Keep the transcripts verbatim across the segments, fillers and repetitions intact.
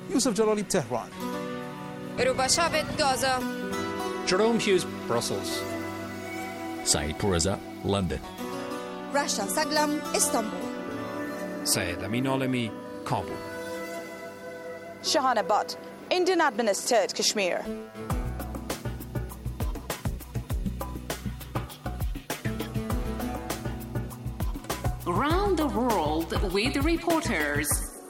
Yusuf Jalali, Tehran. Rubashavet, Gaza. Jerome Hughes, Brussels. Saeed Pourreza, London. Rasha Saglam, Istanbul. Syed Amin Alami, Kabul. Shahana Butt, Indian administered Kashmir. Around the world with reporters.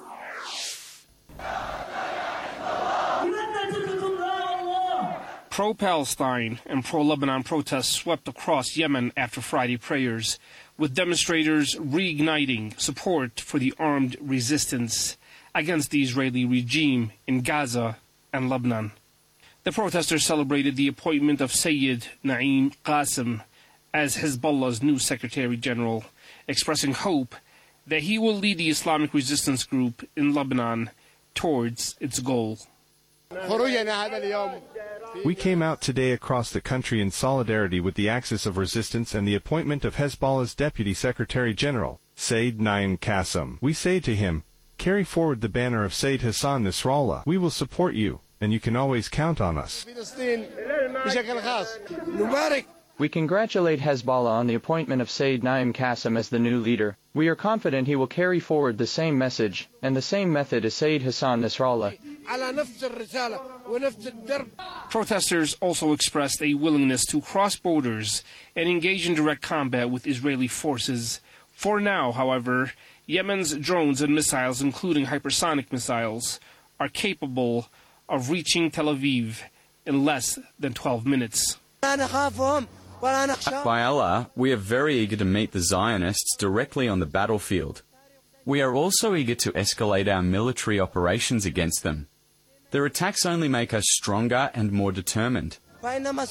Pro-Palestine and pro-Lebanon protests swept across Yemen after Friday prayers, with demonstrators reigniting support for the armed resistance against the Israeli regime in Gaza and Lebanon. The protesters celebrated the appointment of Sayyid Naim Qassem as Hezbollah's new Secretary General, expressing hope that he will lead the Islamic resistance group in Lebanon towards its goal. We came out today across the country in solidarity with the Axis of Resistance and the appointment of Hezbollah's Deputy Secretary General, Sayyid Naim Qassem. We say to him, carry forward the banner of Sayyid Hassan Nasrallah. We will support you, and you can always count on us. We congratulate Hezbollah on the appointment of Sayyid Naim Qassem as the new leader. We are confident he will carry forward the same message and the same method as Sayyid Hassan Nasrallah. Protesters also expressed a willingness to cross borders and engage in direct combat with Israeli forces. For now, however, Yemen's drones and missiles, including hypersonic missiles, are capable of reaching Tel Aviv in less than twelve minutes. By Allah, we are very eager to meet the Zionists directly on the battlefield. We are also eager to escalate our military operations against them. Their attacks only make us stronger and more determined. The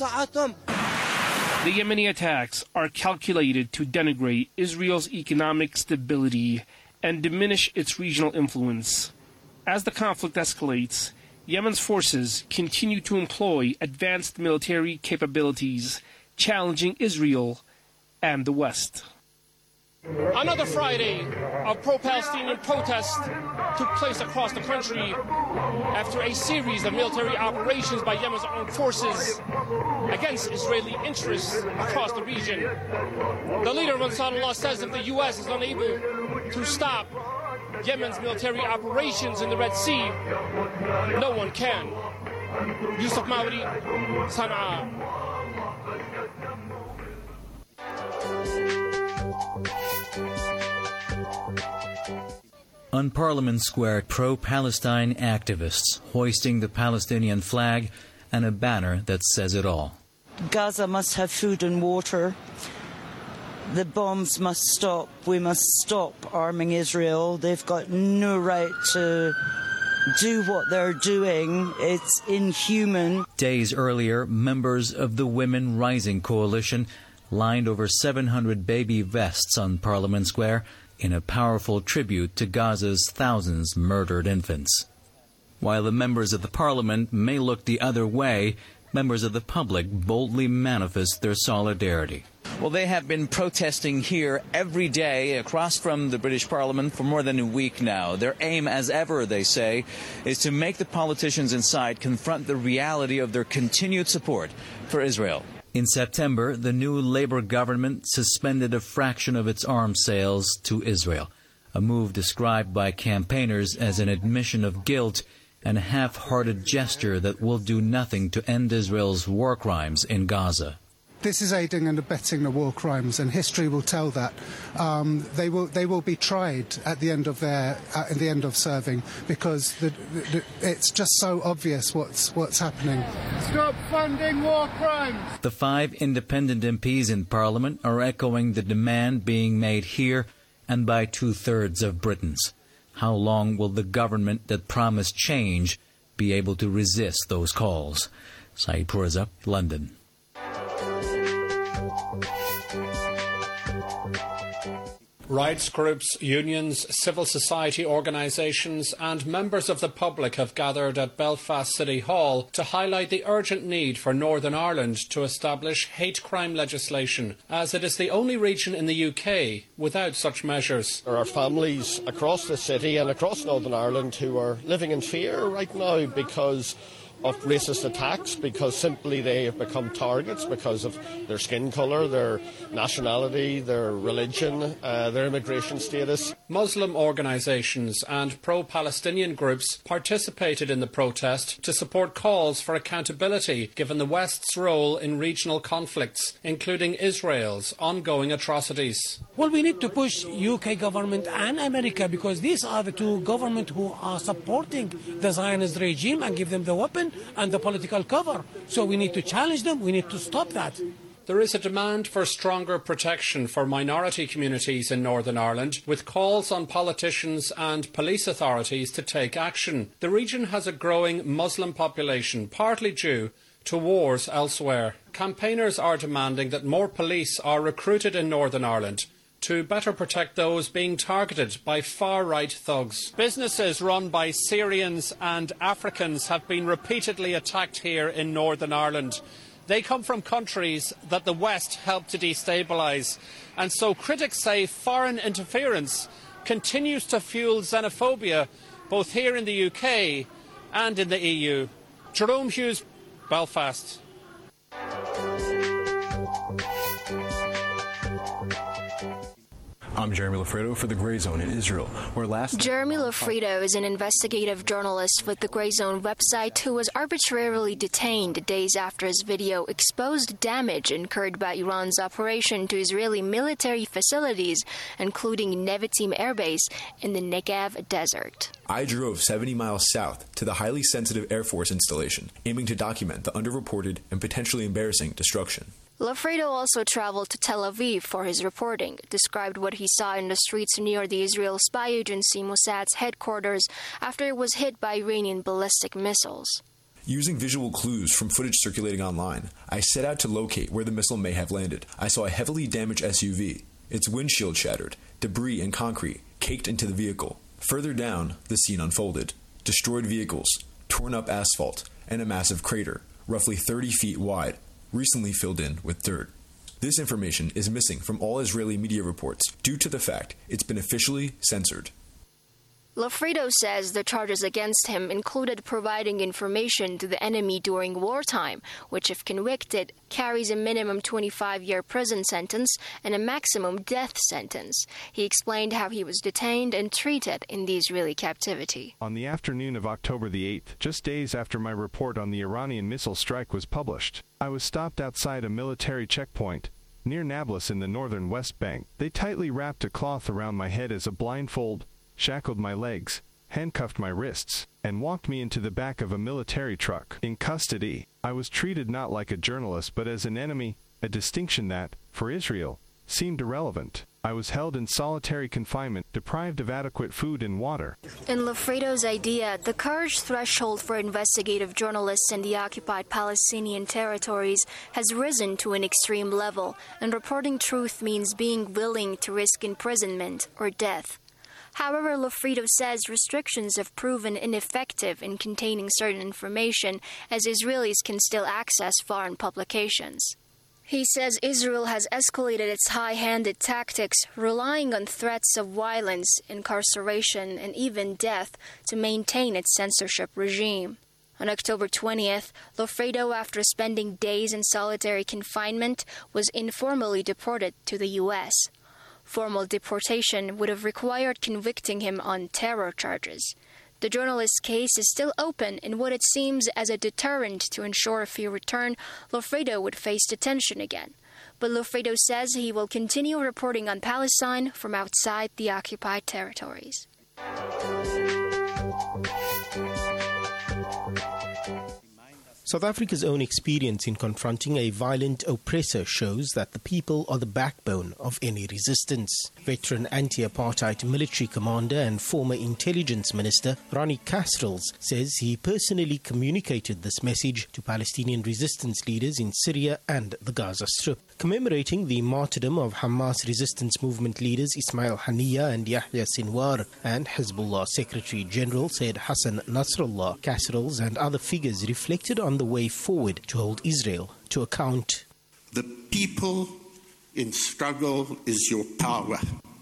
Yemeni attacks are calculated to denigrate Israel's economic stability and diminish its regional influence. As the conflict escalates, Yemen's forces continue to employ advanced military capabilities, challenging Israel and the West. Another Friday of pro-Palestinian protests took place across the country after a series of military operations by Yemen's armed forces against Israeli interests across the region. The leader of Ansarullah says if the U S is unable to stop Yemen's military operations in the Red Sea, no one can. Yusuf Mauri, Sana'a. On Parliament Square, pro-Palestine activists hoisting the Palestinian flag and a banner that says it all. Gaza must have food and water. The bombs must stop. We must stop arming Israel. They've got no right to do what they're doing. It's inhuman. Days earlier, members of the Women Rising Coalition lined over seven hundred baby vests on Parliament Square in a powerful tribute to Gaza's thousands murdered infants. While the members of the parliament may look the other way, members of the public boldly manifest their solidarity. Well, they have been protesting here every day across from the British Parliament for more than a week now. Their aim, as ever, they say, is to make the politicians inside confront the reality of their continued support for Israel. In September, the new Labour government suspended a fraction of its arms sales to Israel, a move described by campaigners as an admission of guilt and a half-hearted gesture that will do nothing to end Israel's war crimes in Gaza. This is aiding and abetting the war crimes, and history will tell that. Um, they will they will be tried at the end of their at the end of serving, because the, the, it's just so obvious what's what's happening. Stop funding war crimes. The five independent M Ps in Parliament are echoing the demand being made here and by two-thirds of Britons. How long will the government that promised change be able to resist those calls? Saeed Pourreza, London. Rights groups, unions, civil society organisations and members of the public have gathered at Belfast City Hall to highlight the urgent need for Northern Ireland to establish hate crime legislation, as it is the only region in the U K without such measures. There are families across the city and across Northern Ireland who are living in fear right now because of racist attacks, because simply they have become targets because of their skin colour, their nationality, their religion, uh, their immigration status. Muslim organisations and pro-Palestinian groups participated in the protest to support calls for accountability given the West's role in regional conflicts, including Israel's ongoing atrocities. Well, we need to push U K government and America, because these are the two governments who are supporting the Zionist regime and give them the weapon and the political cover. So we need to challenge them. We need to stop that. There is a demand for stronger protection for minority communities in Northern Ireland, with calls on politicians and police authorities to take action. The region has a growing Muslim population, partly due to wars elsewhere. Campaigners are demanding that more police are recruited in Northern Ireland to better protect those being targeted by far-right thugs. Businesses run by Syrians and Africans have been repeatedly attacked here in Northern Ireland. They come from countries that the West helped to destabilise, and so critics say foreign interference continues to fuel xenophobia both here in the U K and in the E U. Jerome Hughes, Belfast. I'm Jeremy Lafredo for The Grey Zone in Israel, where last... Jeremy Lafredo is an investigative journalist with the Grey Zone website who was arbitrarily detained days after his video exposed damage incurred by Iran's operation to Israeli military facilities, including Nevatim Air Base in the Negev Desert. I drove seventy miles south to the highly sensitive Air Force installation, aiming to document the underreported and potentially embarrassing destruction. Lafredo also traveled to Tel Aviv for his reporting, described what he saw in the streets near the Israel spy agency Mossad's headquarters after it was hit by Iranian ballistic missiles. Using visual clues from footage circulating online, I set out to locate where the missile may have landed. I saw a heavily damaged S U V, its windshield shattered, debris and concrete caked into the vehicle. Further down, the scene unfolded. Destroyed vehicles, torn up asphalt, and a massive crater, roughly thirty feet wide, recently filled in with dirt. This information is missing from all Israeli media reports due to the fact it's been officially censored. Lafredo says the charges against him included providing information to the enemy during wartime, which, if convicted, carries a minimum twenty-five-year prison sentence and a maximum death sentence. He explained how he was detained and treated in the Israeli captivity. On the afternoon of October the eighth, just days after my report on the Iranian missile strike was published, I was stopped outside a military checkpoint near Nablus in the northern West Bank. They tightly wrapped a cloth around my head as a blindfold, shackled my legs, handcuffed my wrists, and walked me into the back of a military truck. In custody, I was treated not like a journalist but as an enemy, a distinction that, for Israel, seemed irrelevant. I was held in solitary confinement, deprived of adequate food and water. In Lafredo's idea, the courage threshold for investigative journalists in the occupied Palestinian territories has risen to an extreme level, and reporting truth means being willing to risk imprisonment or death. However, Lafredo says restrictions have proven ineffective in containing certain information, as Israelis can still access foreign publications. He says Israel has escalated its high-handed tactics, relying on threats of violence, incarceration, and even death to maintain its censorship regime. On October twentieth, Lafredo, after spending days in solitary confinement, was informally deported to the U S Formal deportation would have required convicting him on terror charges. The journalist's case is still open in what it seems as a deterrent to ensure if he returned, Lafredo would face detention again. But Lafredo says he will continue reporting on Palestine from outside the occupied territories. South Africa's own experience in confronting a violent oppressor shows that the people are the backbone of any resistance. Veteran anti-apartheid military commander and former intelligence minister Ronnie Kasrils says he personally communicated this message to Palestinian resistance leaders in Syria and the Gaza Strip. Commemorating the martyrdom of Hamas resistance movement leaders Ismail Haniyeh and Yahya Sinwar and Hezbollah Secretary General Said Hassan Nasrallah, Kasrils and other figures reflected on the way forward to hold Israel to account. The people in struggle is your power.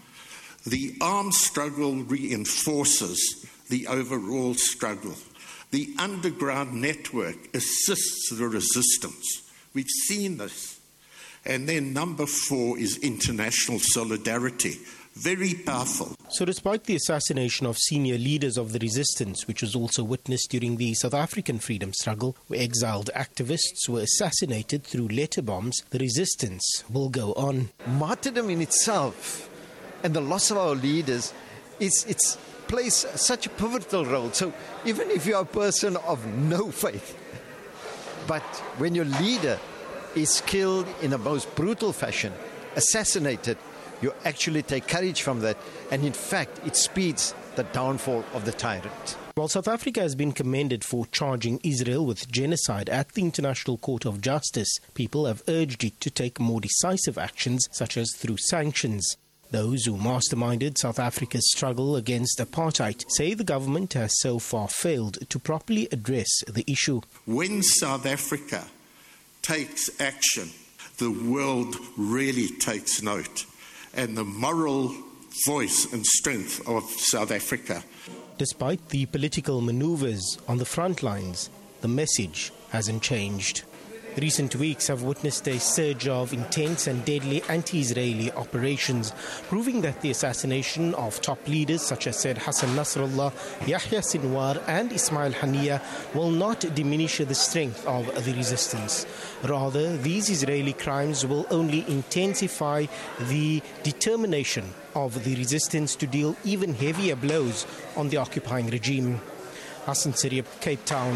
The armed struggle reinforces the overall struggle. The underground network assists the resistance. We've seen this. And then number four is international solidarity. Very powerful. So despite the assassination of senior leaders of the resistance, which was also witnessed during the South African freedom struggle, where exiled activists were assassinated through letter bombs, the resistance will go on. Martyrdom in itself and the loss of our leaders, it's, it's plays such a pivotal role. So even if you're a person of no faith, but when your leader is killed in the most brutal fashion, assassinated, you actually take courage from that, and in fact it speeds the downfall of the tyrant. While South Africa has been commended for charging Israel with genocide at the International Court of Justice, people have urged it to take more decisive actions, such as through sanctions. Those who masterminded South Africa's struggle against apartheid say the government has so far failed to properly address the issue. When South Africa takes action, the world really takes note, and the moral voice and strength of South Africa. Despite the political maneuvers on the front lines, the message hasn't changed. Recent weeks have witnessed a surge of intense and deadly anti-Israeli operations, proving that the assassination of top leaders such as Said Hassan Nasrallah, Yahya Sinwar and Ismail Haniyeh will not diminish the strength of the resistance. Rather, these Israeli crimes will only intensify the determination of the resistance to deal even heavier blows on the occupying regime. Hassan Siriap, Cape Town.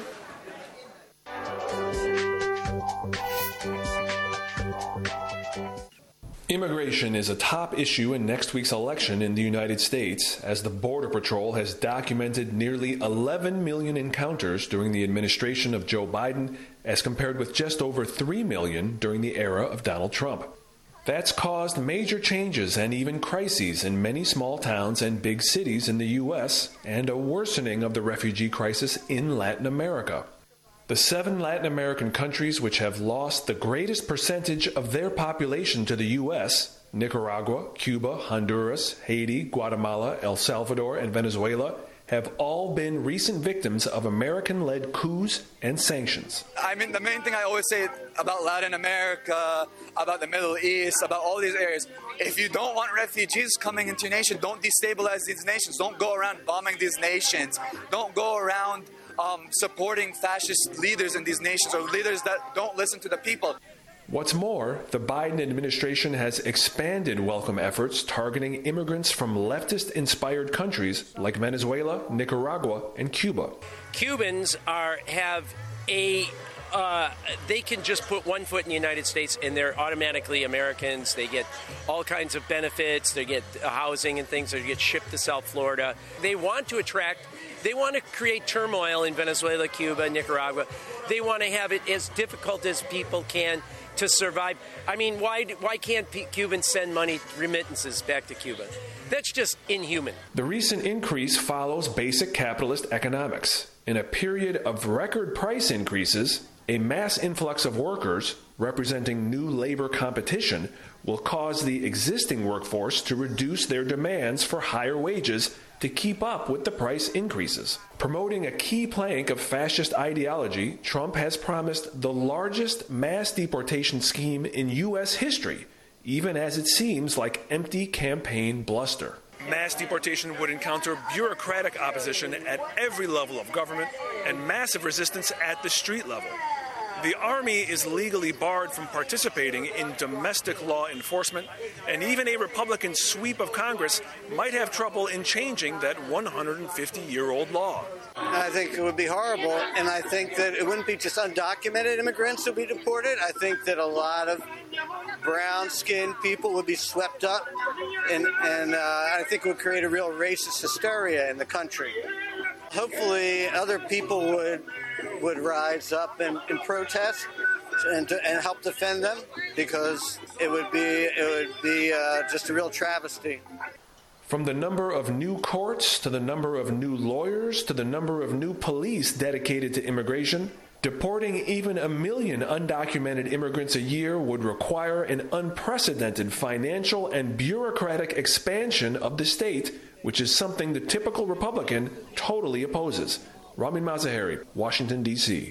Immigration is a top issue in next week's election in the United States, as the Border Patrol has documented nearly eleven million encounters during the administration of Joe Biden, as compared with just over three million during the era of Donald Trump. That's caused major changes and even crises in many small towns and big cities in the U S, and a worsening of the refugee crisis in Latin America. The seven Latin American countries which have lost the greatest percentage of their population to the U S, Nicaragua, Cuba, Honduras, Haiti, Guatemala, El Salvador, and Venezuela, have all been recent victims of American-led coups and sanctions. I mean, the main thing I always say about Latin America, about the Middle East, about all these areas, if you don't want refugees coming into your nation, don't destabilize these nations. Don't go around bombing these nations. Don't go around Um, supporting fascist leaders in these nations, or leaders that don't listen to the people. What's more, the Biden administration has expanded welcome efforts targeting immigrants from leftist-inspired countries like Venezuela, Nicaragua, and Cuba. Cubans are have a uh, they can just put one foot in the United States and they're automatically Americans. They get all kinds of benefits. They get housing and things. They get shipped to South Florida. They want to attract They want to create turmoil in Venezuela, Cuba, Nicaragua. They want to have it as difficult as people can to survive. I mean, why why can't Cubans send money, remittances back to Cuba? That's just inhuman. The recent increase follows basic capitalist economics. In a period of record price increases, a mass influx of workers, representing new labor competition, will cause the existing workforce to reduce their demands for higher wages to keep up with the price increases. Promoting a key plank of fascist ideology, Trump has promised the largest mass deportation scheme in U S history, even as it seems like empty campaign bluster. Mass deportation would encounter bureaucratic opposition at every level of government and massive resistance at the street level. The Army is legally barred from participating in domestic law enforcement, and even a Republican sweep of Congress might have trouble in changing that one hundred fifty-year-old law. I think it would be horrible, and I think that it wouldn't be just undocumented immigrants who would be deported. I think that a lot of brown-skinned people would be swept up, and, and uh, I think it would create a real racist hysteria in the country. Hopefully other people would would rise up and, and protest and, to, and help defend them, because it would be it would be uh, just a real travesty. From the number of new courts to the number of new lawyers to the number of new police dedicated to immigration, deporting even a million undocumented immigrants a year would require an unprecedented financial and bureaucratic expansion of the state, which is something the typical Republican totally opposes. Ramin Mazaheri, Washington, D C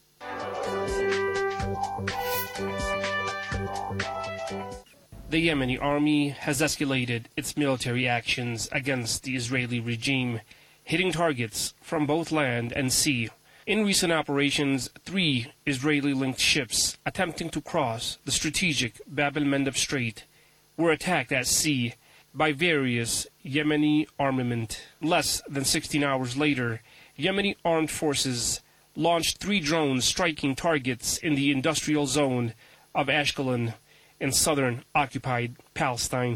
The Yemeni army has escalated its military actions against the Israeli regime, hitting targets from both land and sea. In recent operations, three Israeli-linked ships attempting to cross the strategic Bab el-Mandeb Strait were attacked at sea by various Yemeni armament. Less than sixteen hours later, Yemeni armed forces launched three drones striking targets in the industrial zone of Ashkelon in southern occupied Palestine.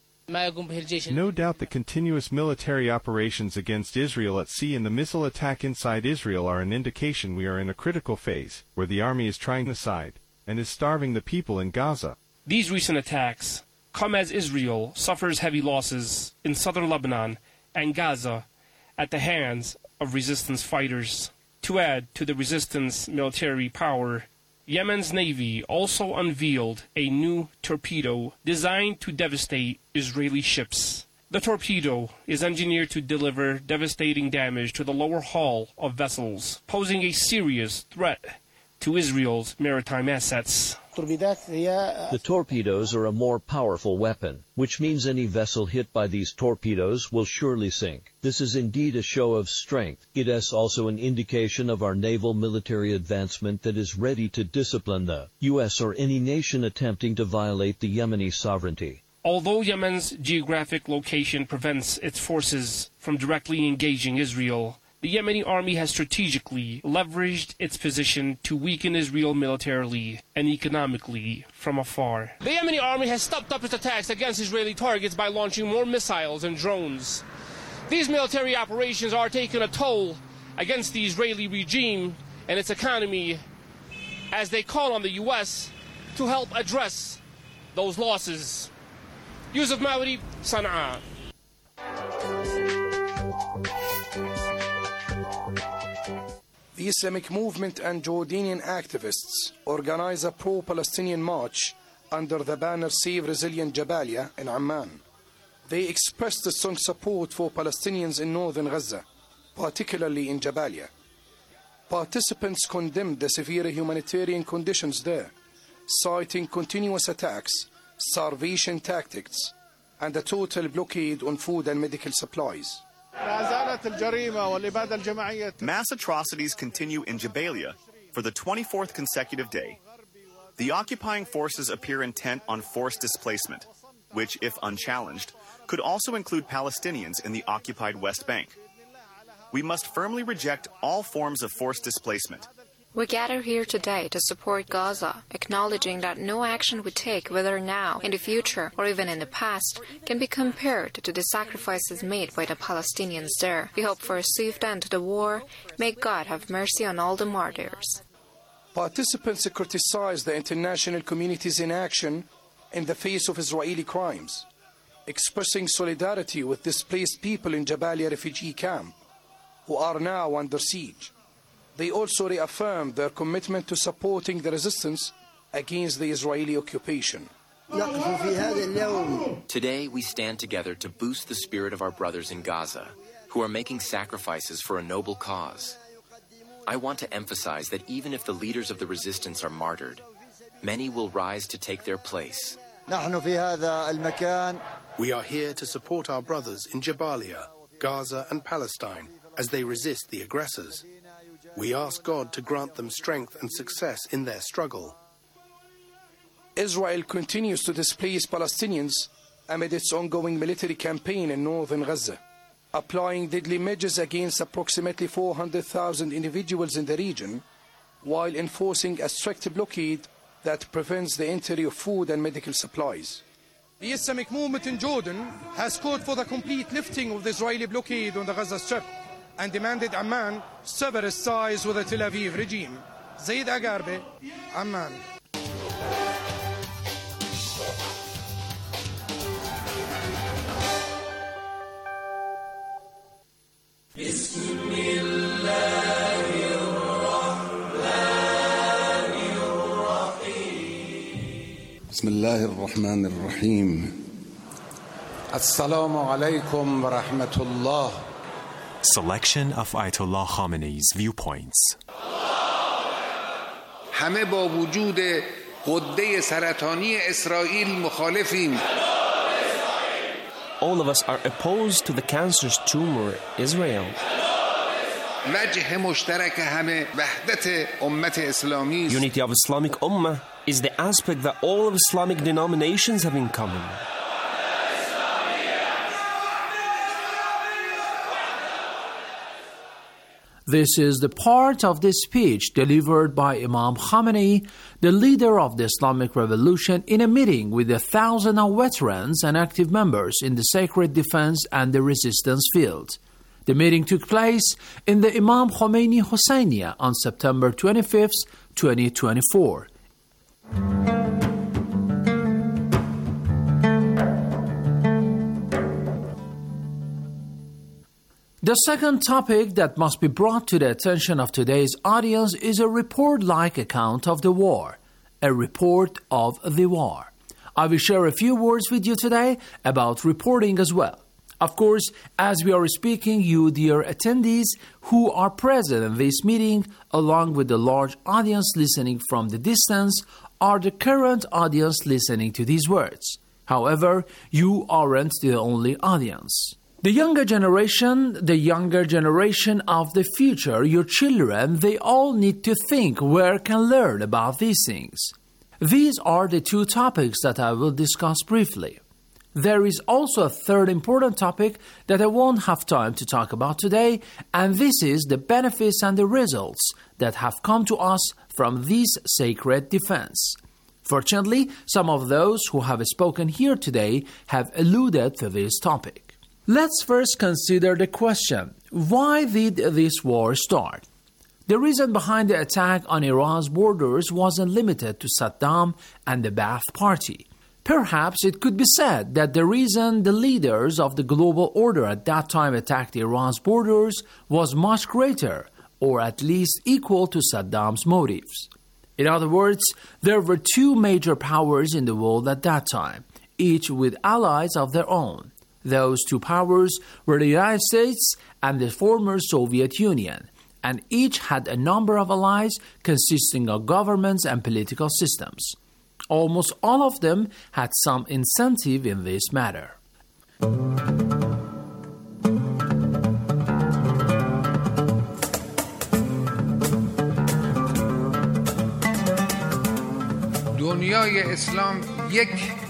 No doubt the continuous military operations against Israel at sea and the missile attack inside Israel are an indication we are in a critical phase, where the army is trying to decide and is starving the people in Gaza. These recent attacks come as Israel suffers heavy losses in southern Lebanon and Gaza at the hands of resistance fighters. To add to the resistance military power, Yemen's Navy also unveiled a new torpedo designed to devastate Israeli ships. The torpedo is engineered to deliver devastating damage to the lower hull of vessels, posing a serious threat to Israel's maritime assets. The torpedoes are a more powerful weapon, which means any vessel hit by these torpedoes will surely sink. This is indeed a show of strength. It is also an indication of our naval military advancement that is ready to discipline the U S or any nation attempting to violate the Yemeni sovereignty. Although Yemen's geographic location prevents its forces from directly engaging Israel, the Yemeni army has strategically leveraged its position to weaken Israel militarily and economically from afar. The Yemeni army has stepped up its attacks against Israeli targets by launching more missiles and drones. These military operations are taking a toll against the Israeli regime and its economy, as they call on the U S to help address those losses. Yusuf Mawri, Sana'a. The Islamic movement and Jordanian activists organize a pro-Palestinian march under the banner Save Resilient Jabalia in Amman. They expressed a strong support for Palestinians in northern Gaza, particularly in Jabalia. Participants condemned the severe humanitarian conditions there, citing continuous attacks, starvation tactics, and a total blockade on food and medical supplies. Mass atrocities continue in Jabalia for the twenty-fourth consecutive day. The occupying forces appear intent on forced displacement, which, if unchallenged, could also include Palestinians in the occupied West Bank. We must firmly reject all forms of forced displacement. We gather here today to support Gaza, acknowledging that no action we take, whether now, in the future, or even in the past, can be compared to the sacrifices made by the Palestinians there. We hope for a swift end to the war. May God have mercy on all the martyrs. Participants criticized the international community's inaction in the face of Israeli crimes, expressing solidarity with displaced people in Jabalia refugee camp, who are now under siege. They also reaffirmed their commitment to supporting the resistance against the Israeli occupation. Today we stand together to boost the spirit of our brothers in Gaza, who are making sacrifices for a noble cause. I want to emphasize that even if the leaders of the resistance are martyred, many will rise to take their place. We are here to support our brothers in Jabalia, Gaza and Palestine as they resist the aggressors. We ask God to grant them strength and success in their struggle. Israel continues to displace Palestinians amid its ongoing military campaign in northern Gaza, applying deadly measures against approximately four hundred thousand individuals in the region, while enforcing a strict blockade that prevents the entry of food and medical supplies. The Islamic movement in Jordan has called for the complete lifting of the Israeli blockade on the Gaza Strip and demanded Amman sever its ties with the Tel Aviv regime. Zaid Agarbe, Amman. بسم الله الرحمن الرحيم السلام عليكم ورحمة الله. Selection of Ayatollah Khamenei's viewpoints. همه با وجود غده سرطانی اسرائیل مخالفیم. All of us are opposed to the cancerous tumor Israel. وجه مشترک همه وحدت امت اسلامی. Unity of Islamic Ummah is the aspect that all of Islamic denominations have in common. This is the part of the speech delivered by Imam Khamenei, the leader of the Islamic Revolution, in a meeting with a thousand of veterans and active members in the sacred defense and the resistance field. The meeting took place in the Imam Khomeini Hosseiniya on September twenty-fifth, twenty twenty-four. The second topic that must be brought to the attention of today's audience is a report-like account of the war, a report of the war. I will share a few words with you today about reporting as well. Of course, as we are speaking, you, dear attendees, who are present in this meeting, along with the large audience listening from the distance, are the current audience listening to these words. However, you aren't the only audience. The younger generation, the younger generation of the future, your children, they all need to think where can learn about these things. These are the two topics that I will discuss briefly. There is also a third important topic that I won't have time to talk about today, and this is the benefits and the results that have come to us from this sacred defense. Fortunately, some of those who have spoken here today have alluded to this topic. Let's first consider the question, why did this war start? The reason behind the attack on Iran's borders wasn't limited to Saddam and the Ba'ath Party. Perhaps it could be said that the reason the leaders of the global order at that time attacked Iran's borders was much greater, or at least equal to Saddam's motives. In other words, there were two major powers in the world at that time, each with allies of their own. Those two powers were the United States and the former Soviet Union, and each had a number of allies consisting of governments and political systems. Almost all of them had some incentive in this matter. دنیای اسلام یک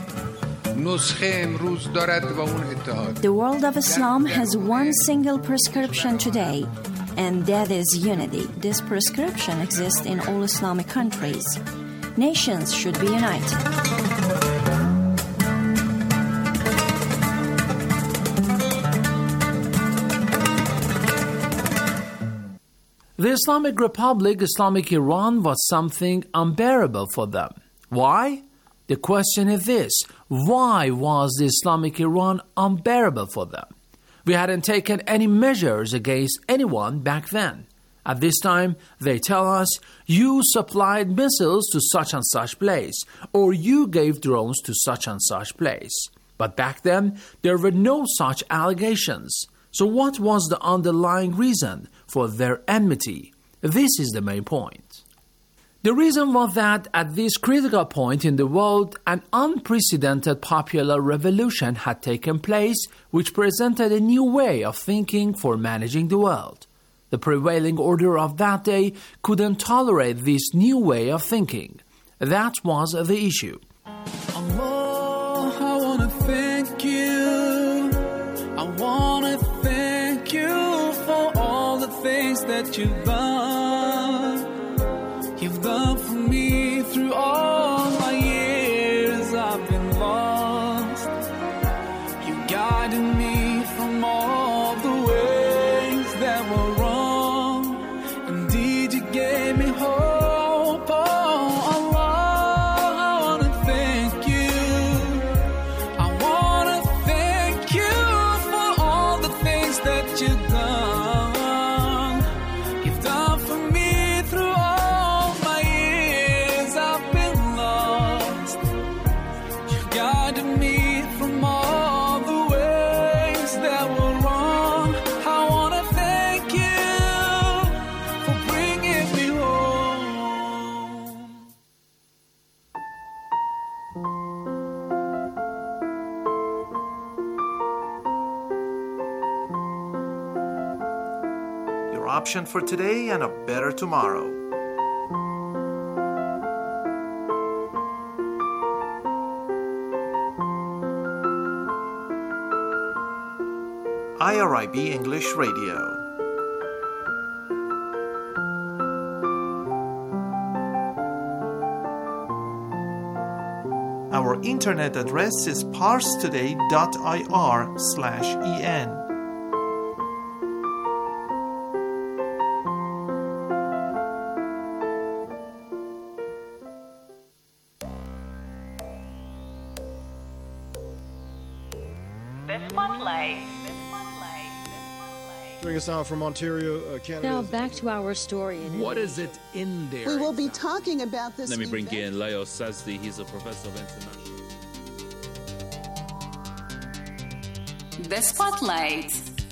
The world of Islam has one single prescription today, and that is unity. This prescription exists in all Islamic countries. Nations should be united. The Islamic Republic, Islamic Iran, was something unbearable for them. Why? The question is this, why was the Islamic Iran unbearable for them? We hadn't taken any measures against anyone back then. At this time, they tell us, you supplied missiles to such and such place, or you gave drones to such and such place. But back then, there were no such allegations. So what was the underlying reason for their enmity? This is the main point. The reason was that at this critical point in the world, an unprecedented popular revolution had taken place which presented a new way of thinking for managing the world. The prevailing order of that day couldn't tolerate this new way of thinking. That was the issue. Allah, I want to thank you. I want to thank you for all the things that you've done. You've done for me through all my years I've been lost. You guided me from all the ways that were wrong. Indeed, you gave me hope. Option for today and a better tomorrow. I R I B English Radio. Our internet address is parstoday dot I R slash E N. Joining us now from Ontario, uh, Canada. Now back to our story. In what is it in there? We will be talking about this. Let me bring in Leo Sazdi. He's a professor of international. The Spotlight.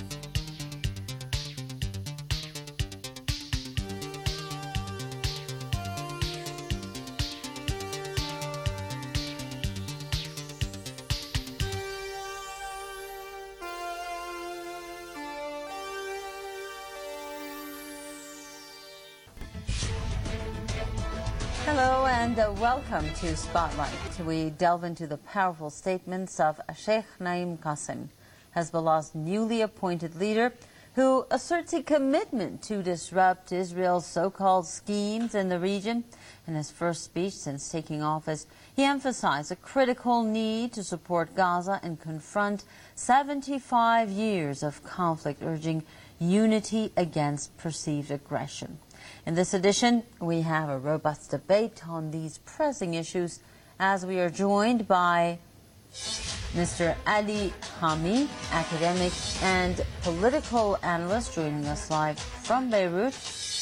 Hello and uh, welcome to Spotlight. We delve into the powerful statements of Sheikh Naim Qasim, Hezbollah's newly appointed leader, who asserts a commitment to disrupt Israel's so-called schemes in the region. In his first speech since taking office, he emphasized a critical need to support Gaza and confront seventy-five years of conflict, urging unity against perceived aggression. In this edition, we have a robust debate on these pressing issues as we are joined by Mister Ali Hami, academic and political analyst, joining us live from Beirut,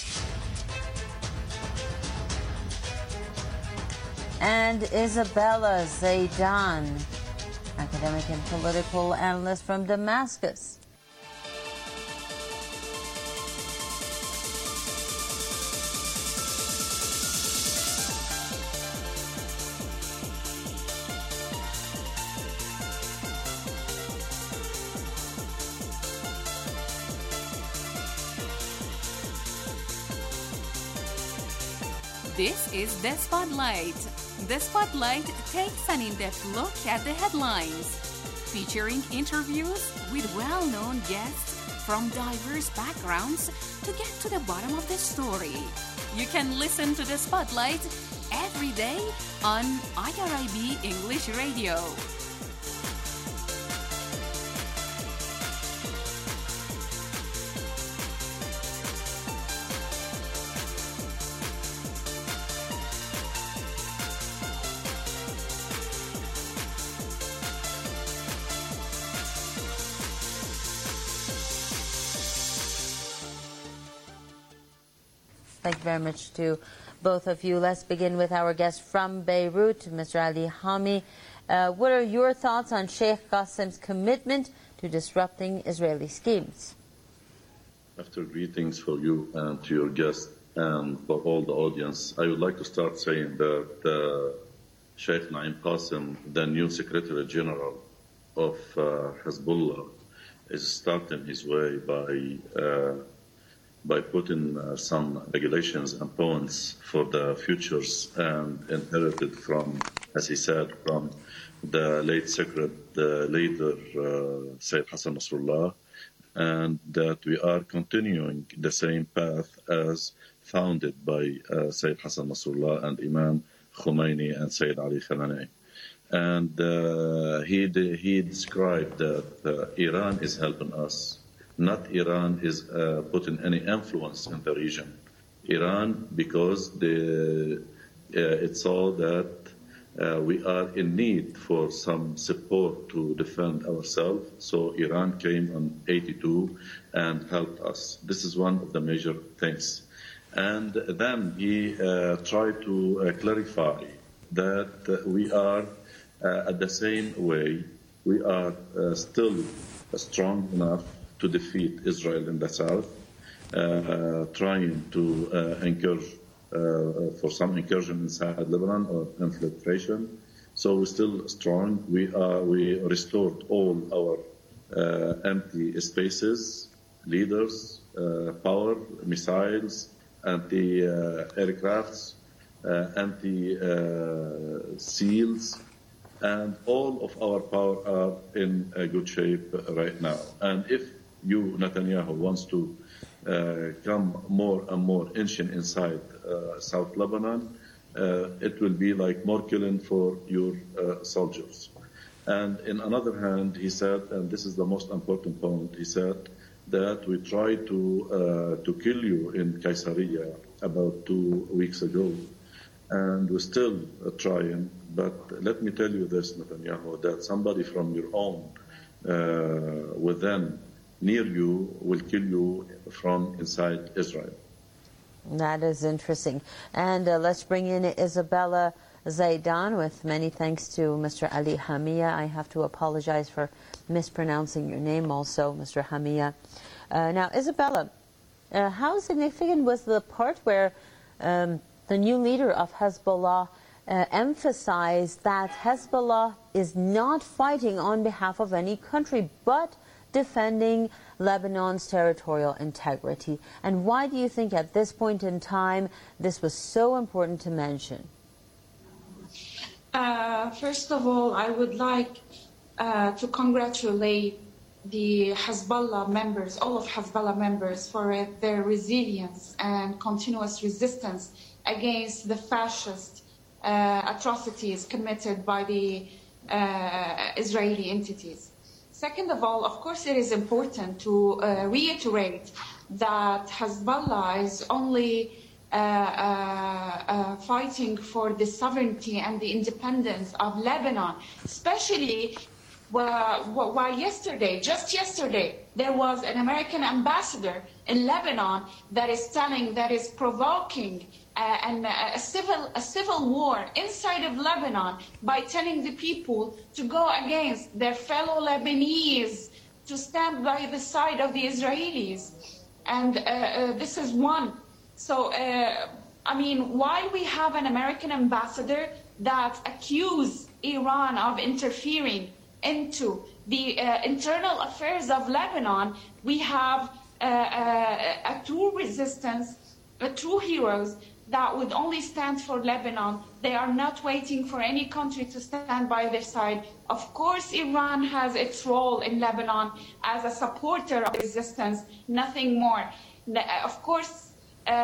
and Isabella Zaidan, academic and political analyst from Damascus. This is The Spotlight. The Spotlight takes an in-depth look at the headlines, featuring interviews with well-known guests from diverse backgrounds to get to the bottom of the story. You can listen to The Spotlight every day on I R I B English Radio. Thank you very much to both of you. Let's begin with our guest from Beirut, Mister Ali Hami. Uh, what are your thoughts on Sheikh Qasim's commitment to disrupting Israeli schemes? After greetings for you and to your guest and for all the audience, I would like to start saying that uh, Sheikh Naim Qasim, the new Secretary General of uh, Hezbollah, is starting his way by uh, by putting uh, some regulations and points for the futures and inherited from, as he said, from the late sacred the leader, uh, Sayyid Hassan Nasrullah, and that we are continuing the same path as founded by uh, Sayyid Hassan Nasrullah and Imam Khomeini and Sayyid Ali Khamenei. And uh, he de- he described that uh, Iran is helping us, not Iran is uh, putting any influence in the region. Iran, because the, uh, it saw that uh, we are in need for some support to defend ourselves, so Iran came on eighty-two and helped us. This is one of the major things. And then he uh, tried to uh, clarify that uh, we are Uh, at the same way, we are uh, still strong enough to defeat Israel in the south, uh, trying to uh, encourage uh, for some incursion inside Lebanon or infiltration. So we're still strong. We are we restored all our uh, empty spaces, leaders, uh, power, missiles, anti-aircrafts, uh, anti-seals. Uh, And all of our power are in a good shape right now. And if you, Netanyahu, wants to uh, come more and more inching inside uh, South Lebanon, uh, it will be like more killing for your uh, soldiers. And in another hand, he said, and this is the most important point, he said that we tried to uh, to kill you in Caesarea about two weeks ago. And we're still uh, trying, but let me tell you this, Netanyahu, that somebody from your own uh, within, near you, will kill you from inside Israel. That is interesting. And uh, let's bring in Isabella Zaidan with many thanks to Mister Ali Hamia. I have to apologize for mispronouncing your name also, Mister Hamia. Uh, now, Isabella, uh, how significant was the part where um, the new leader of Hezbollah uh, emphasized that Hezbollah is not fighting on behalf of any country, but defending Lebanon's territorial integrity? And why do you think at this point in time this was so important to mention? Uh, first of all, I would like uh, to congratulate the Hezbollah members, all of Hezbollah members, for uh, their resilience and continuous resistance against the fascist uh, atrocities committed by the uh, Israeli entities. Second of all, of course, it is important to uh, reiterate that Hezbollah is only uh, uh, uh, fighting for the sovereignty and the independence of Lebanon, especially while, while yesterday, just yesterday, there was an American ambassador in Lebanon that is telling, that is provoking Uh, and uh, a civil a civil war inside of Lebanon by telling the people to go against their fellow Lebanese, to stand by the side of the Israelis. And uh, uh, this is one. So, uh, I mean, while we have an American ambassador that accused Iran of interfering into the uh, internal affairs of Lebanon, we have uh, uh, a true resistance, a true heroes that would only stand for Lebanon. They are not waiting for any country to stand by their side. Of course, Iran has its role in Lebanon as a supporter of resistance, nothing more. Of course, uh, uh,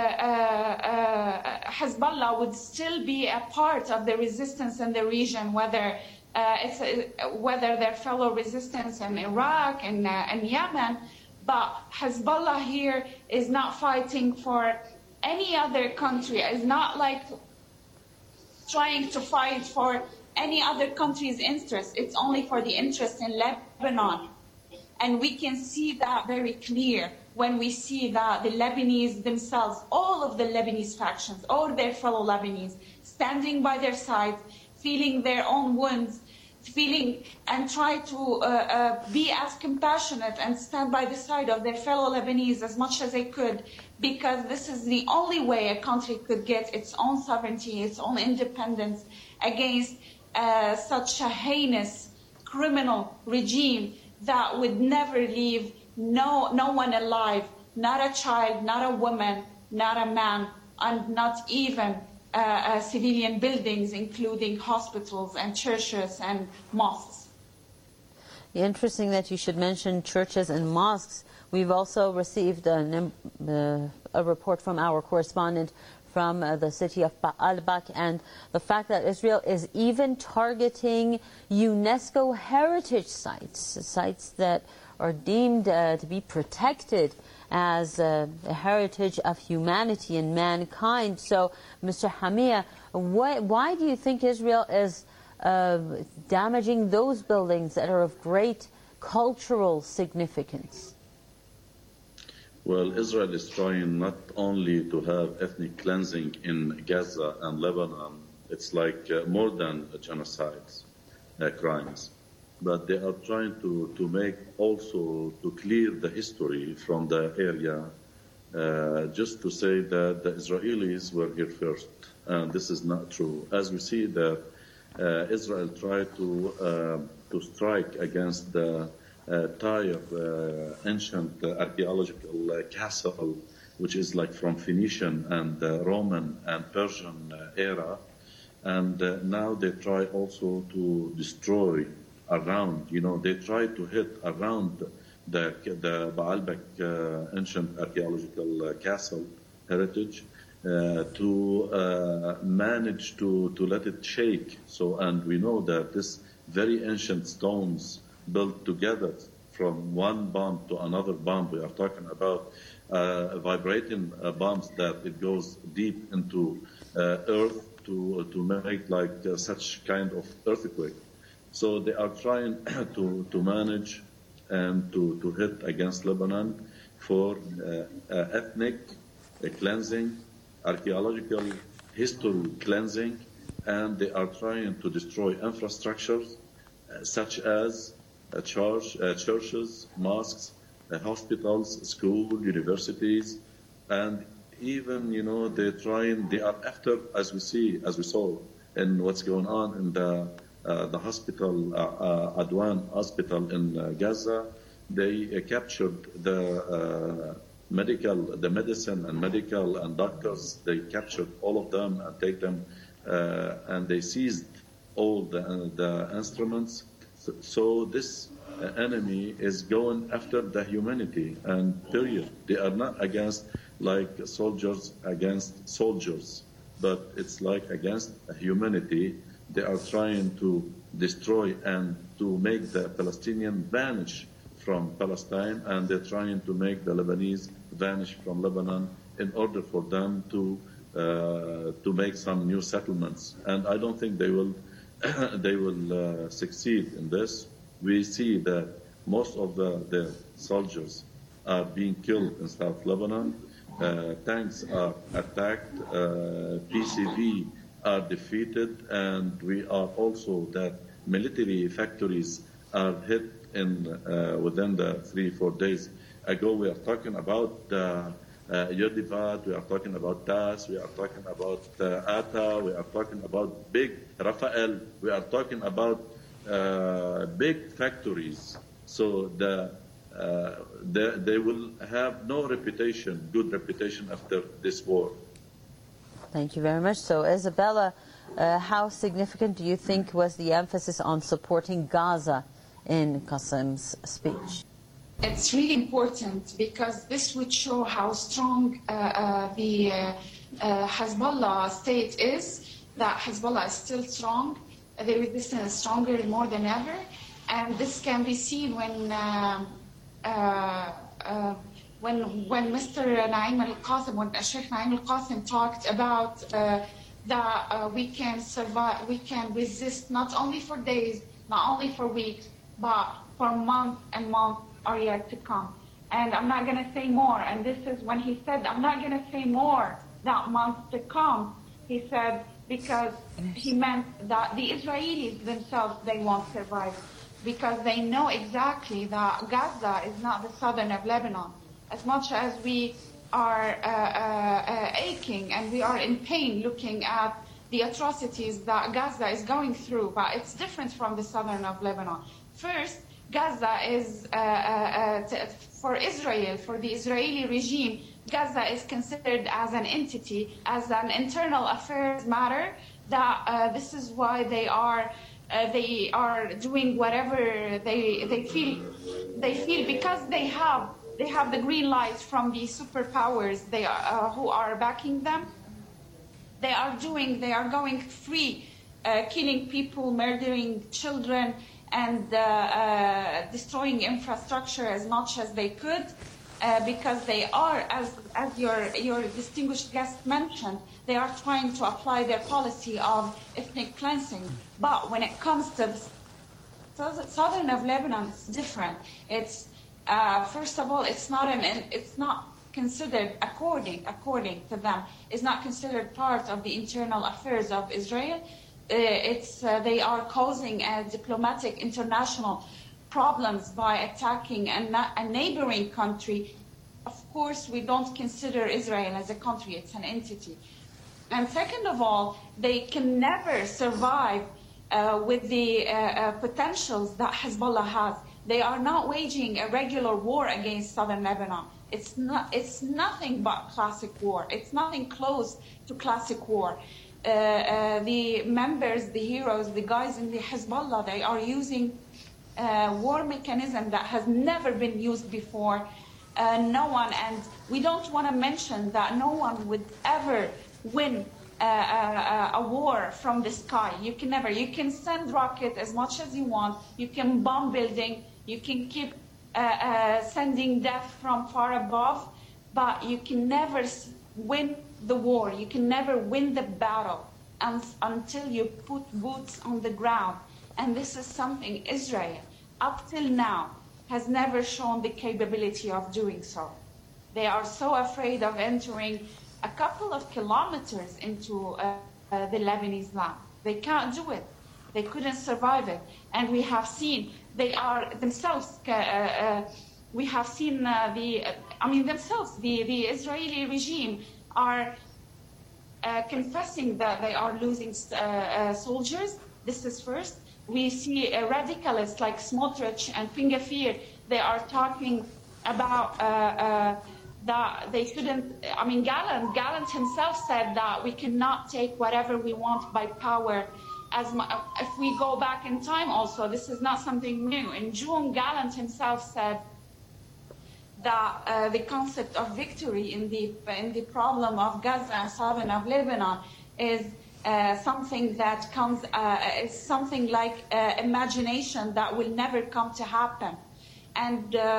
uh, Hezbollah would still be a part of the resistance in the region, whether uh, it's uh, whether their fellow resistance in Iraq and, uh, and Yemen. But Hezbollah here is not fighting for any other country, is not like trying to fight for any other country's interest. It's only for the interest in Lebanon. And we can see that very clear when we see that the Lebanese themselves, all of the Lebanese factions, all their fellow Lebanese, standing by their side, feeling their own wounds, feeling and try to uh, uh, be as compassionate and stand by the side of their fellow Lebanese as much as they could, because this is the only way a country could get its own sovereignty, its own independence against uh, such a heinous criminal regime that would never leave no, no one alive not a child, not a woman, not a man, and not even uh, uh, civilian buildings, including hospitals and churches and mosques. Interesting that you should mention churches and mosques. We've also received a, uh, a report from our correspondent from uh, the city of Baalbek, and the fact that Israel is even targeting UNESCO heritage sites, sites that are deemed uh, to be protected as uh, a heritage of humanity and mankind. So, Mister Hamia, why, why do you think Israel is uh, damaging those buildings that are of great cultural significance? Well, Israel is trying not only to have ethnic cleansing in Gaza and Lebanon, it's like uh, more than genocides, uh, crimes, but they are trying to, to make also to clear the history from the area, uh, just to say that the Israelis were here first, and this is not true. As we see that uh, Israel tried to, uh, to strike against the Uh, Tyre, uh, ancient uh, archaeological uh, castle, which is like from Phoenician and uh, Roman and Persian uh, era. And uh, now they try also to destroy around, you know, they try to hit around the, the Baalbek uh, ancient archaeological uh, castle heritage uh, to uh, manage to, to let it shake. So, and we know that this very ancient stones built together from one bomb to another bomb. We are talking about uh, vibrating uh, bombs that it goes deep into uh, earth to to make like uh, such kind of earthquake. So they are trying to to manage and to to hit against Lebanon for uh, uh, ethnic uh, cleansing, archaeological history cleansing, and they are trying to destroy infrastructures uh, such as Uh, church, uh, churches, mosques, uh, hospitals, schools, universities, and even, you know, they're trying, they are after, as we see, as we saw in what's going on in the uh, the hospital, uh, uh, Adwan hospital in uh, Gaza. They uh, captured the uh, medical, the medicine and medical and doctors. They captured all of them and take them, uh, and they seized all the, uh, the instruments. So, so this uh, enemy is going after the humanity, and period. They are not against like soldiers against soldiers, but it's like against humanity. They are trying to destroy and to make the Palestinian vanish from Palestine, and they're trying to make the Lebanese vanish from Lebanon in order for them to uh, to make some new settlements. And I don't think they will they will uh, succeed in this. We see that most of the, the soldiers are being killed in South Lebanon. Uh, tanks are attacked. Uh, P C V are defeated, and we are also that military factories are hit in uh, within the three four days ago. We are talking about the Uh, Yodivat, we are talking about Tas, we are talking about uh, Ata, we are talking about big Rafael, we are talking about uh, big factories. So the, uh, the, they will have no reputation, good reputation after this war. Thank you very much. So, Isabella, uh, how significant do you think was the emphasis on supporting Gaza in Qassem's speech? It's really important because this would show how strong uh, uh, the uh, uh, Hezbollah state is, that Hezbollah is still strong, the resistance is stronger more than ever, and this can be seen when uh, uh, uh, when when Mister Naim al-Qasim, when Sheikh Naim al-Qasim talked about uh, that uh, we can survive, we can resist not only for days, not only for weeks, but for months and months are yet to come. And I'm not going to say more. And this is when he said, I'm not going to say more that months to come. He said, because he meant that the Israelis themselves, they won't survive. Because they know exactly that Gaza is not the southern of Lebanon. As much as we are uh, uh, uh, aching and we are in pain looking at the atrocities that Gaza is going through, but it's different from the southern of Lebanon. First, Gaza is, uh, uh, t- for Israel, for the Israeli regime, Gaza is considered as an entity, as an internal affairs matter, that uh, this is why they are uh, they are doing whatever they they feel they feel because they have they have the green light from the superpowers they are, uh, who are backing them. They are doing they are going free, uh, killing people, murdering children, and uh, uh, destroying infrastructure as much as they could. Uh, because they are, as as your your distinguished guest mentioned, they are trying to apply their policy of ethnic cleansing. But when it comes to the southern of Lebanon, it's different. It's uh, first of all, it's not an it's not considered according according to them. It's not considered part of the internal affairs of Israel. Uh, it's uh, they are causing a diplomatic international problems by attacking a, na- a neighboring country. Of course, we don't consider Israel as a country, it's an entity. And second of all, they can never survive uh, with the uh, uh, potentials that Hezbollah has. They are not waging a regular war against southern Lebanon. It's not. It's nothing but classic war. It's nothing close to classic war. Uh, uh, the members, the heroes, the guys in the Hezbollah, they are using Uh, war mechanism that has never been used before. Uh, no one, and we don't want to mention that no one would ever win uh, a, a war from the sky. You can never. You can send rocket as much as you want. You can bomb building. You can keep uh, uh, sending death from far above, but you can never win the war. You can never win the battle un- until you put boots on the ground. And this is something Israel, up till now, has never shown the capability of doing so. They are so afraid of entering a couple of kilometers into uh, uh, the Lebanese land. They can't do it. They couldn't survive it. And we have seen, they are themselves, uh, uh, we have seen uh, the, uh, I mean themselves, the, the Israeli regime are uh, confessing that they are losing uh, uh, soldiers. This is first. We see uh, radicalists like Smotrich and Pingafir. They are talking about uh, uh, that they shouldn't. I mean, Gallant, Gallant himself said that we cannot take whatever we want by power. As mu- if we go back in time, also, this is not something new. In June, Gallant himself said that uh, the concept of victory in the in the problem of Gaza and southern of Lebanon is Uh, something that comes uh, is something like uh, imagination that will never come to happen. And uh,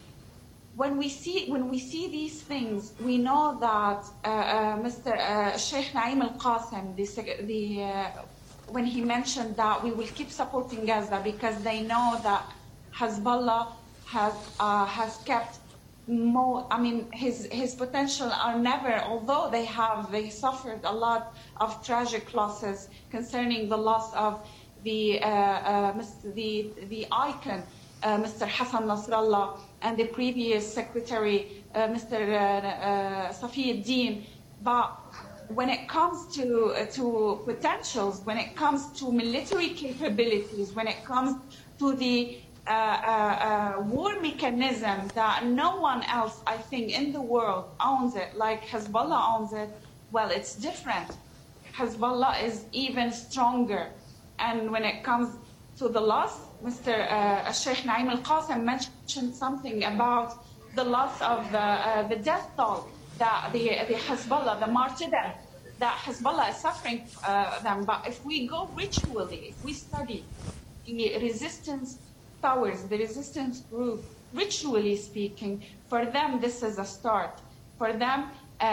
when we see when we see these things, we know that uh, uh, Mister Uh, Sheikh Naim Al-Qassem, the, the uh, when he mentioned that we will keep supporting Gaza because they know that Hezbollah has uh, has kept. More, I mean, his his potential are never. Although they have, they suffered a lot of tragic losses concerning the loss of the uh, uh, the the icon, uh, Mister Hassan Nasrallah, and the previous secretary, uh, Mister Uh, uh, Safi ad-Din. But when it comes to uh, to potentials, when it comes to military capabilities, when it comes to the Uh, uh, uh, war mechanism that no one else, I think, in the world owns it, like Hezbollah owns it, well, it's different. Hezbollah is even stronger. And when it comes to the loss, Mister Uh, Sheikh Naim Al-Qassem mentioned something about the loss of the, uh, the death toll, that the, the Hezbollah, the martyrdom that Hezbollah is suffering uh, them. But if we go ritually, if we study the resistance powers, the resistance group, ritually speaking, for them this is a start. For them, uh, uh,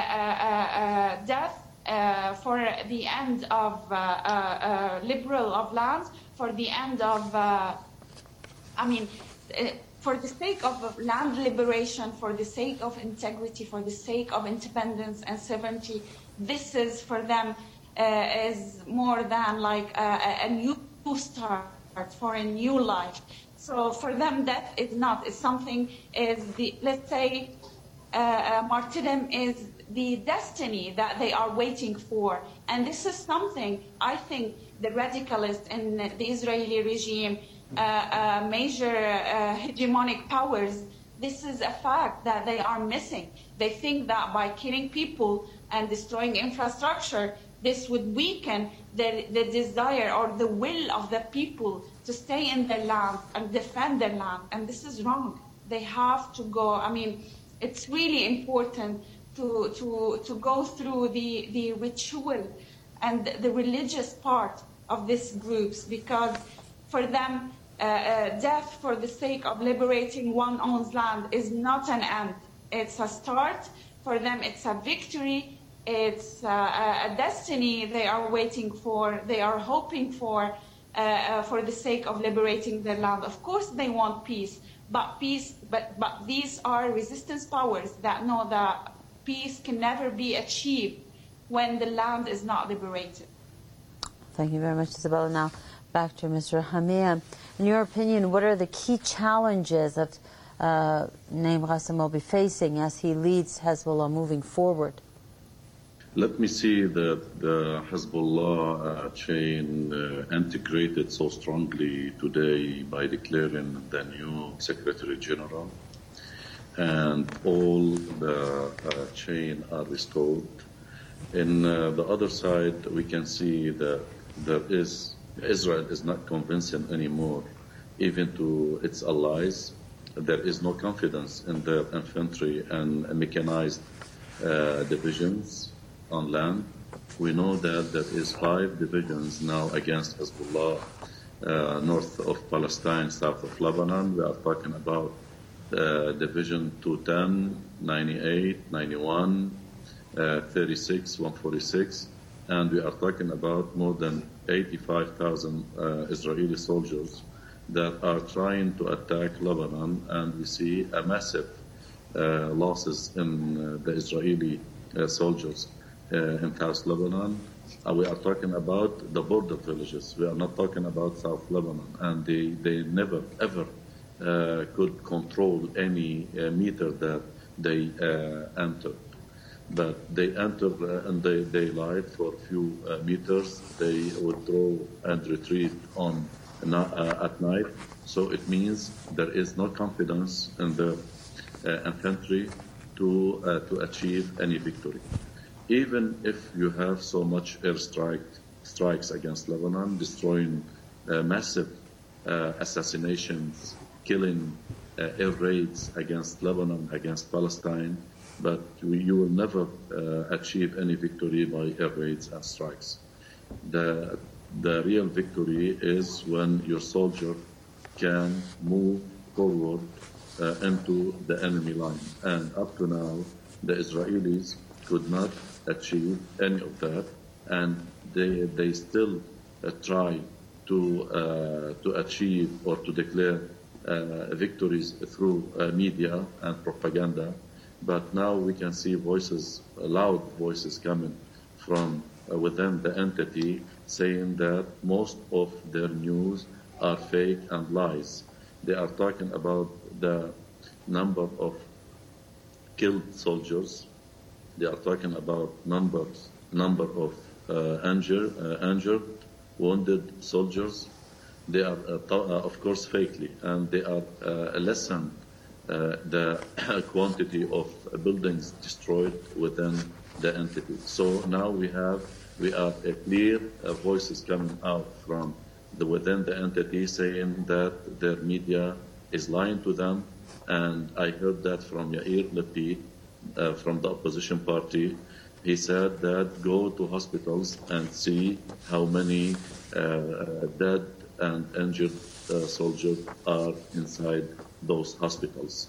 uh, death uh, for the end of uh, uh, uh, liberal of lands, for the end of, uh, I mean, uh, for the sake of land liberation, for the sake of integrity, for the sake of independence and sovereignty, this is for them uh, is more than like a, a new start for a new life. So for them, death is not. It's something. Is the let's say uh, uh, martyrdom is the destiny that they are waiting for, and this is something I think the radicalists in the Israeli regime uh, uh, major uh, hegemonic powers, this is a fact that they are missing. They think that by killing people and destroying infrastructure, this would weaken the, the desire or the will of the people to stay in their land and defend their land. And this is wrong. They have to go. I mean, it's really important to, to, to go through the, the ritual and the religious part of these groups, because for them, uh, uh, death for the sake of liberating one's own land is not an end. It's a start. For them, it's a victory. It's uh, a destiny they are waiting for, they are hoping for, uh, uh, for the sake of liberating their land. Of course, they want peace, but peace, but, but these are resistance powers that know that peace can never be achieved when the land is not liberated. Thank you very much, Isabella. Now, back to Mister Hamia. In your opinion, what are the key challenges that uh, Naim Qassem will be facing as he leads Hezbollah moving forward? Let me see that the Hezbollah uh, chain uh, integrated so strongly today by declaring the new Secretary General, and all the uh, chain are restored. In uh, the other side, we can see that there is Israel is not convincing anymore, even to its allies. There is no confidence in their infantry and mechanized uh, divisions on land. We know that there is five divisions now against Hezbollah, uh, north of Palestine, south of Lebanon. We are talking about uh, Division two ten, ninety-eight, ninety-one, uh, thirty-six, one forty-six, and we are talking about more than eighty-five thousand uh, Israeli soldiers that are trying to attack Lebanon, and we see a massive uh, losses in uh, the Israeli uh, soldiers. Uh, in South Lebanon, uh, we are talking about the border villages. We are not talking about South Lebanon, and they, they never ever uh, could control any uh, meter that they uh, entered. But they entered uh, and they, they lied for a few uh, meters. They withdraw and retreat on uh, at night. So it means there is no confidence in the uh, infantry to uh, to achieve any victory. Even if you have so much air strike, strikes against Lebanon, destroying uh, massive uh, assassinations, killing uh, air raids against Lebanon, against Palestine, but you will never uh, achieve any victory by air raids and strikes. The, the real victory is when your soldier can move forward uh, into the enemy line. And up to now, the Israelis could not achieve any of that, and they they still uh, try to uh, to achieve or to declare uh, victories through uh, media and propaganda. But now we can see voices, loud voices coming from uh, within the entity saying that most of their news are fake and lies. They are talking about the number of killed soldiers. They are talking about numbers, number of uh, injured, uh, injured, wounded soldiers. They are, uh, to- uh, of course, fakely, and they are uh, lessen uh, the quantity of buildings destroyed within the entity. So now we have, we are a clear uh, voices coming out from the within the entity saying that their media is lying to them, and I heard that from Yair Lapid. Uh, from the opposition party. He said that go to hospitals and see how many uh, dead and injured uh, soldiers are inside those hospitals.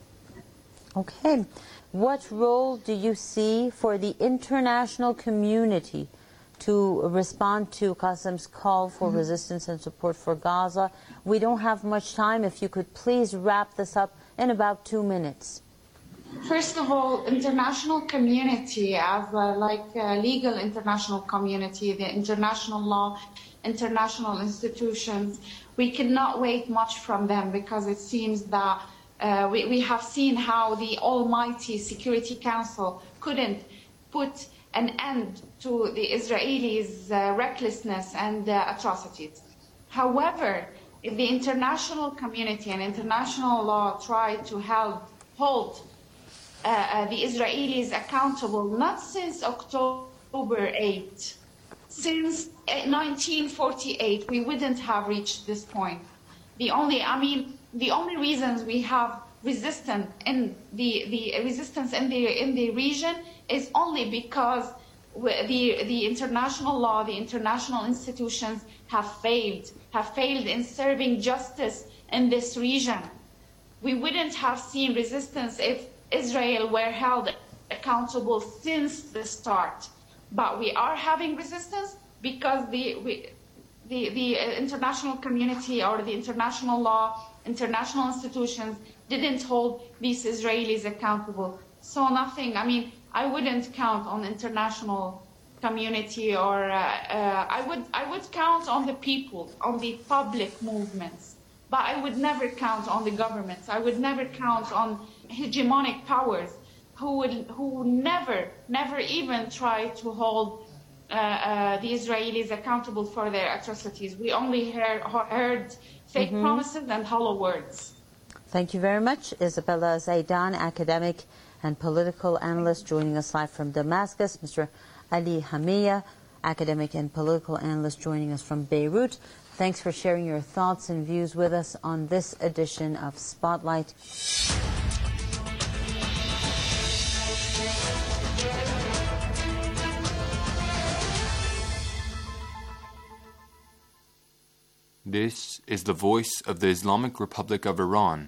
Okay. What role do you see for the international community to respond to Qassem's call for mm-hmm. resistance and support for Gaza? We don't have much time. If you could please wrap this up in about two minutes. First of all, international community, as uh, like uh, legal international community, the international law, international institutions, we cannot wait much from them, because it seems that uh, we, we have seen how the almighty Security Council couldn't put an end to the Israelis' uh, recklessness and uh, atrocities. However, if the international community and international law try to help hold uh, uh, the Israelis accountable, not since October eighth, since nineteen forty-eight, we wouldn't have reached this point. The only, I mean, the only reasons we have resistance in the, the resistance in the in the region is only because the the international law, the international institutions have failed, have failed in serving justice in this region. We wouldn't have seen resistance if Israel were held accountable since the start. But we are having resistance because the we, the the international community or the international law, international institutions didn't hold these Israelis accountable. So nothing, I mean, I wouldn't count on international community or uh, uh, I would I would count on the people, on the public movements, but I would never count on the governments. I would never count on hegemonic powers who would who never never even try to hold uh, uh, the Israelis accountable for their atrocities. We only heard, heard fake mm-hmm. promises and hollow words. Thank you very much, Isabella Zaidan, academic and political analyst, joining us live from Damascus. Mister Ali Hamia, academic and political analyst, joining us from Beirut. Thanks for sharing your thoughts and views with us on this edition of Spotlight. This is the voice of the Islamic Republic of Iran.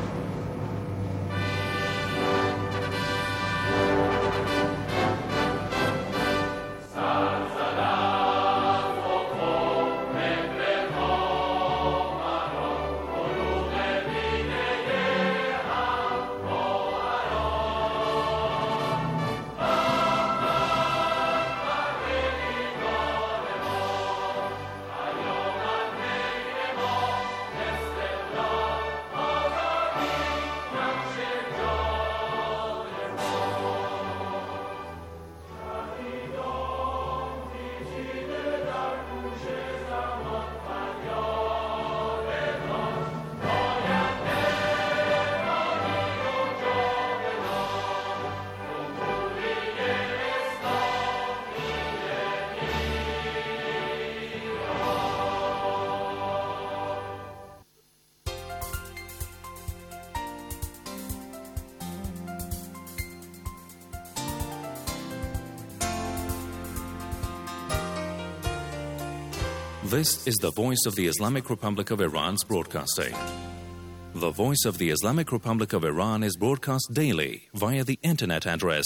This is the Voice of the Islamic Republic of Iran's broadcasting. The Voice of the Islamic Republic of Iran is broadcast daily via the internet address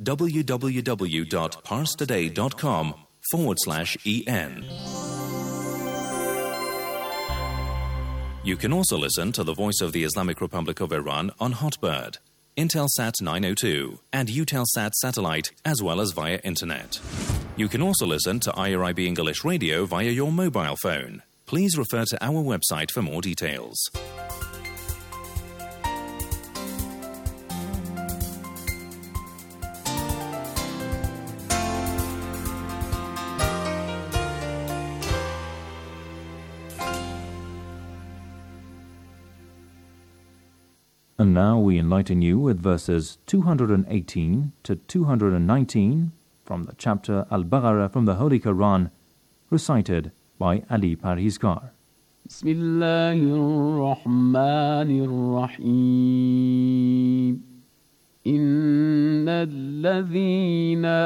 www.parstoday.com forward slash en. You can also listen to the Voice of the Islamic Republic of Iran on Hotbird, Intelsat nine oh two, and Eutelsat satellite, as well as via internet. You can also listen to I R I B English Radio via your mobile phone. Please refer to our website for more details. And now we enlighten you with verses two hundred eighteen to two hundred nineteen from the chapter Al-Baqarah from the Holy Quran, recited by Ali Parhizgar. Bismillahir-Rahmanir-Rahim. Innal ladhina